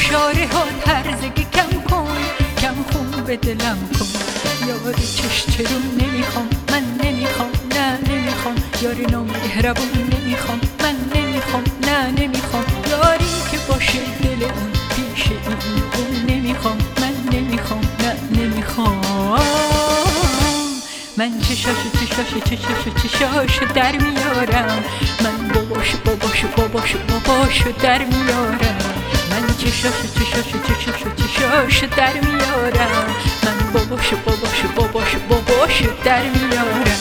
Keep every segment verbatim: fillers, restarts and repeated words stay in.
اشاره ها هرزگی کم کن، کم خون به دلم کن. یار چشترون نمیخوام، من نمیخوام، نه نمیخوام. یاری نامهربون نمیخوام، من نمیخوام، نه نمیخوام. یاری که باشه دل اون پیش این اون نمیخوام، من نمیخوام، نه نمیخوام. من چشاشو چشاشو چشاشو چشاشو در میارم، من باباشو باباشو باباشو باباشو در میارم. من چشاشو چشاشو چشاشو چشاشو در میارم، من باباشو باباشو باباشو باباشو در میارم.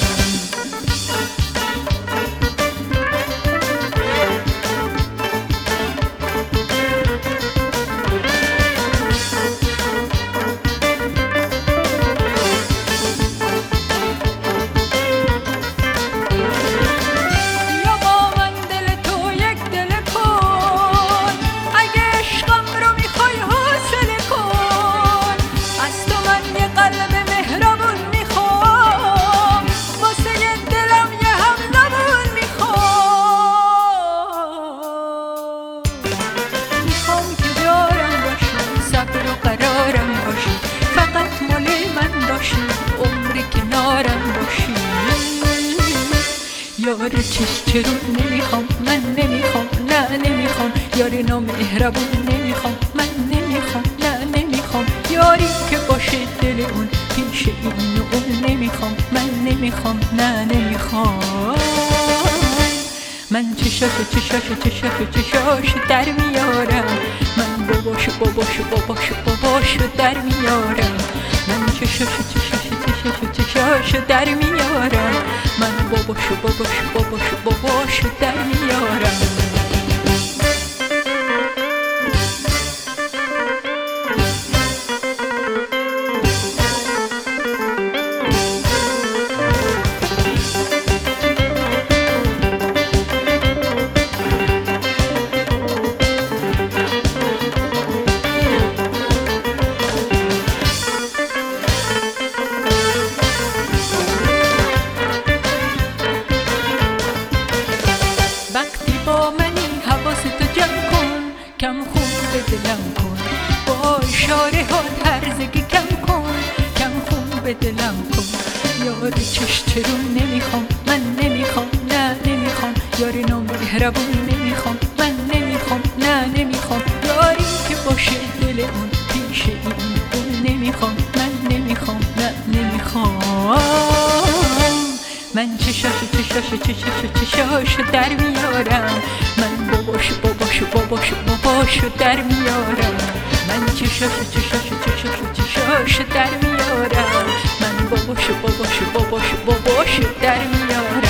عمری کنارم باشی. یار چشترون نمیخوام، من نمیخوام، نه نمیخوام. یاری نامهربون نمیخوام، من نمیخوام، نه نمیخوام. یاری که باشه دل اون پیش این و اون نمیخوام، من نمیخوام، نه نمیخوام. من چشاشو چشاشو چشاشو چشاشو در میارم، من باباشو باباشو باباشو باباشو در میارم. من چشاشو چشاشو چشاشو چشاشو در میارم، من باباشو باباشو باباشو باباشو در میارم. با منی حواستو جمع کن، کم خون به دلم کن. با اشاره ها هرزگی کم کن، کم خون به دلم کن. یار چشترون نمیخوام، من نمیخوام، نه نمیخوام. یاری نامهربون نمیخوام، من نمیخوام، نه نمیخوام. یاری که باشه دل اون پیش این اون نمیخوام، من نمیخوام، نه نمیخوام. من چشاشو چشاشو چشاشو چشاشو در میارم، من باباشو باباشو باباشو باباشو در میارم. من چشاشو چشاشو چشاشو چشاشو در میارم، من باباشو باباشو باباشو باباشو در میارم.